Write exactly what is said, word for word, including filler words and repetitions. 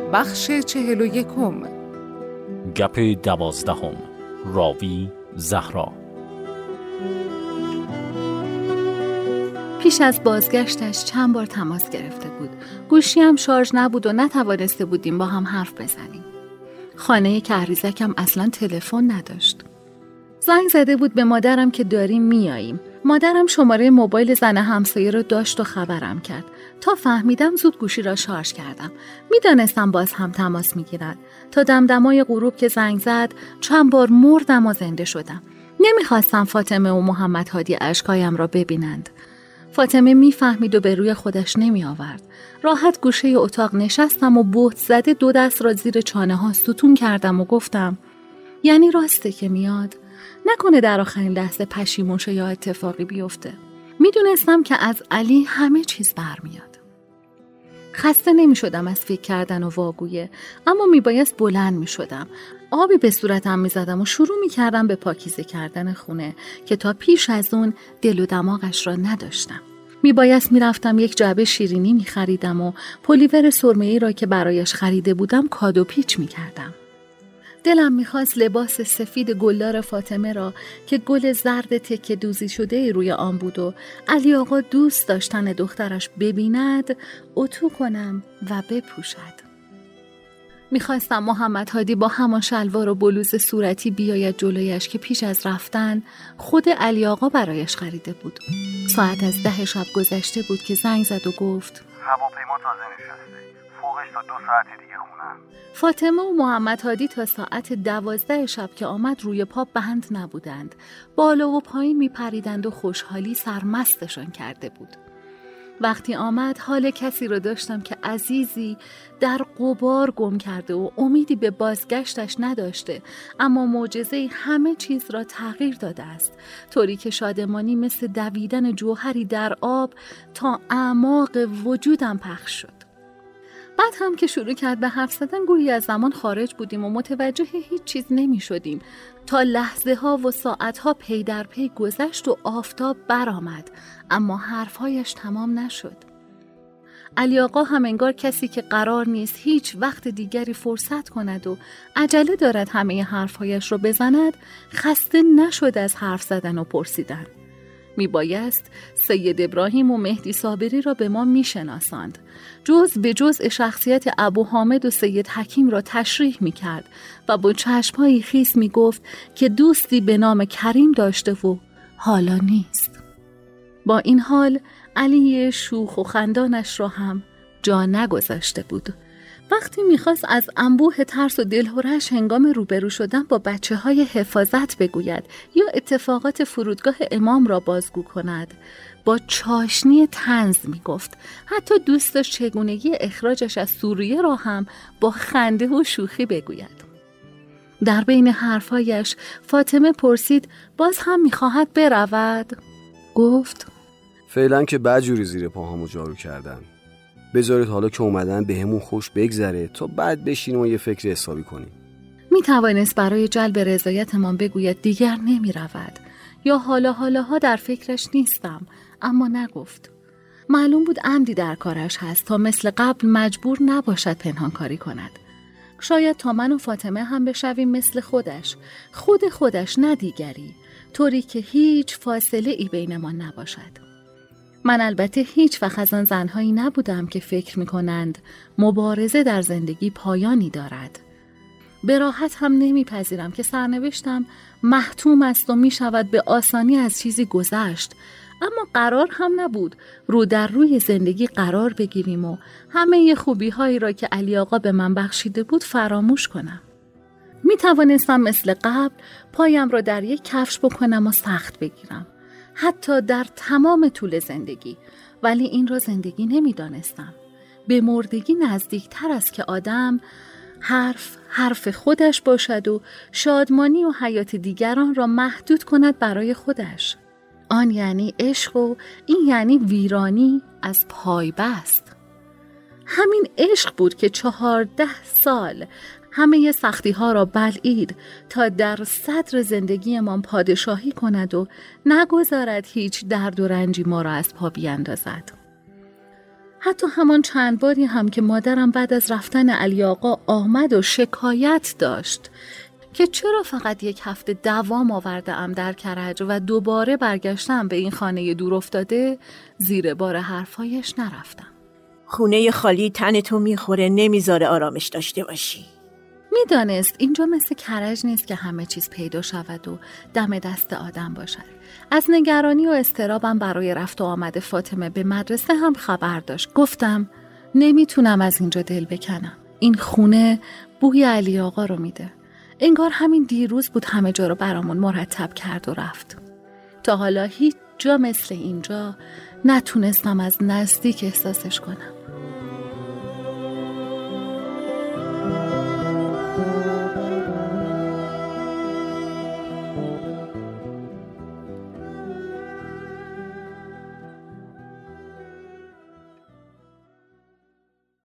بخش چهل و یکم. گپ دوازدهم. راوی زهرا. پیش از بازگشتش چند بار تماس گرفته بود. گوشی هم شارژ نبود و نتوانسته بودیم با هم حرف بزنیم. خانه کهریزکم اصلا تلفن نداشت. زنگ زده بود به مادرم که داریم میاییم. مادرم شماره موبایل زن همسایه رو داشت و خبرم کرد. تا فهمیدم زود گوشی را شارژ کردم. میدانستم باز هم تماس میگیرد. تا دمدمای غروب که زنگ زد چند بار مردم و زنده شدم. نمیخواستم فاطمه و محمد هادی اشکایم را ببینند. فاطمه میفهمید و به روی خودش نمی آورد. راحت گوشه اتاق نشستم و بهت زده دو دست را زیر چانه ها ستون کردم و گفتم یعنی راسته که میاد؟ نکنه در آخرین لحظه پشیمون شه یا اتفاقی بیفته. میدونستم که از علی همه چیز برمیاد. خسته نمی شدم از فکر کردن و واگویه، اما میبایست بلند می شدم. آبی به صورتم می زدم و شروع می کردم به پاکیزه کردن خونه که تا پیش از اون دل و دماغش را نداشتم. می بایست می رفتم یک جعبه شیرینی می خریدم و پلیور سرمه‌ای را که برایش خریده بودم کادو پیچ می کردم. دلم می خواست لباس سفید گلدار فاطمه را که گل زرد تکه دوزی شده روی آن بود و علی آقا دوست داشتن دخترش ببیند اتو کنم و بپوشد. میخواستم محمد هادی با همان شلوار و بلوز صورتی بیاید جلویش که پیش از رفتن خود علی آقا برایش خریده بود. ساعت از ده شب گذشته بود که زنگ زد و گفت هواپیما تازه نشسته، فوقش تا دو ساعت دیگه خونم. فاطمه و محمد هادی تا ساعت دوازده شب که آمد روی پا بند نبودند. بالا و پایین میپریدند و خوشحالی سرمستشان کرده بود. وقتی آمد حال کسی رو داشتم که عزیزی در غبار گم کرده و امیدی به بازگشتش نداشته، اما معجزه همه چیز را تغییر داده است، طوری که شادمانی مثل دویدن جوهری در آب تا اعماق وجودم پخش شد. بعد هم که شروع کرد به حرف زدن گویی از زمان خارج بودیم و متوجه هیچ چیز نمی شدیم تا لحظه ها و ساعت ها پی در پی گذشت و آفتاب برآمد، اما حرفهایش تمام نشد. علی آقا هم انگار کسی که قرار نیست هیچ وقت دیگری فرصت کند و عجله دارد همه حرفهایش رو بزند، خسته نشد از حرف زدن و پرسیدن. می بایست سید ابراهیم و مهدی صابری را به ما می شناساند. جز به جزء شخصیت ابو حامد و سید حکیم را تشریح می کرد و با چشمهایی خیس می گفت که دوستی به نام کریم داشته و حالا نیست. با این حال علی شوخ و خندانش را هم جا نگذاشته بود. وقتی میخواست از انبوه ترس و دلهره‌اش هنگام روبرو شدن با بچه های حفاظت بگوید یا اتفاقات فرودگاه امام را بازگو کند، با چاشنی طنز میگفت. حتی دوست داشت چگونگی اخراجش از سوریه را هم با خنده و شوخی بگوید. در بین حرفایش فاطمه پرسید باز هم میخواهد برود؟ گفت فعلا که بدجوری زیر پاهامو جارو کردن. بذارید حالا که اومدن به همون خوش بگذره تا بعد بشینیم و یه فکر حسابی کنیم. می توانست برای جلب رضایتمان بگوید دیگر نمی رود یا حالا حالاها در فکرش نیستم، اما نگفت. معلوم بود عمدی در کارش هست تا مثل قبل مجبور نباشد پنهان کاری کند. شاید تا من و فاطمه هم بشویم مثل خودش، خود خودش نه دیگری، طوری که هیچ فاصله ای بینمان نباشد. من البته هیچ وقت از آن زنهایی نبودم که فکر می‌کنند مبارزه در زندگی پایانی دارد. به راحت هم نمیپذیرم که سرنوشتم محتوم است و میشود به آسانی از چیزی گذشت، اما قرار هم نبود رو در روی زندگی قرار بگیریم و همه خوبی هایی را که علی آقا به من بخشیده بود فراموش کنم. می توانستم مثل قبل پایم را در یک کفش بکنم و سخت بگیرم، حتی در تمام طول زندگی، ولی این را زندگی نمی دانستم. به مردگی نزدیک تر است که آدم حرف حرف خودش باشد و شادمانی و حیات دیگران را محدود کند برای خودش. آن یعنی عشق و این یعنی ویرانی از پای بست. همین عشق بود که چهارده سال همه سختی ها را بلعید تا در صدر زندگیمان پادشاهی کند و نگذارد هیچ درد و رنجی ما را از پا بیندازد. حتی همان چند باری هم که مادرم بعد از رفتن علی آقا آمد و شکایت داشت که چرا فقط یک هفته دوام آورده ام در کرج و دوباره برگشتم به این خانه دور افتاده، زیر بار حرفایش نرفتم. خونه خالی تن تو میخوره، نمیذاره آرامش داشته باشی. میدانست اینجا مثل کرج نیست که همه چیز پیدا شود و دم دست آدم باشد. از نگرانی و اضطرابم برای رفت و آمد فاطمه به مدرسه هم خبر داشت. گفتم نمیتونم از اینجا دل بکنم. این خونه بوی علی آقا رو میده. انگار همین دیروز بود همه جا رو برامون مرتب کرد و رفت. تا حالا هیچ جا مثل اینجا نتونستم از نزدیک احساسش کنم.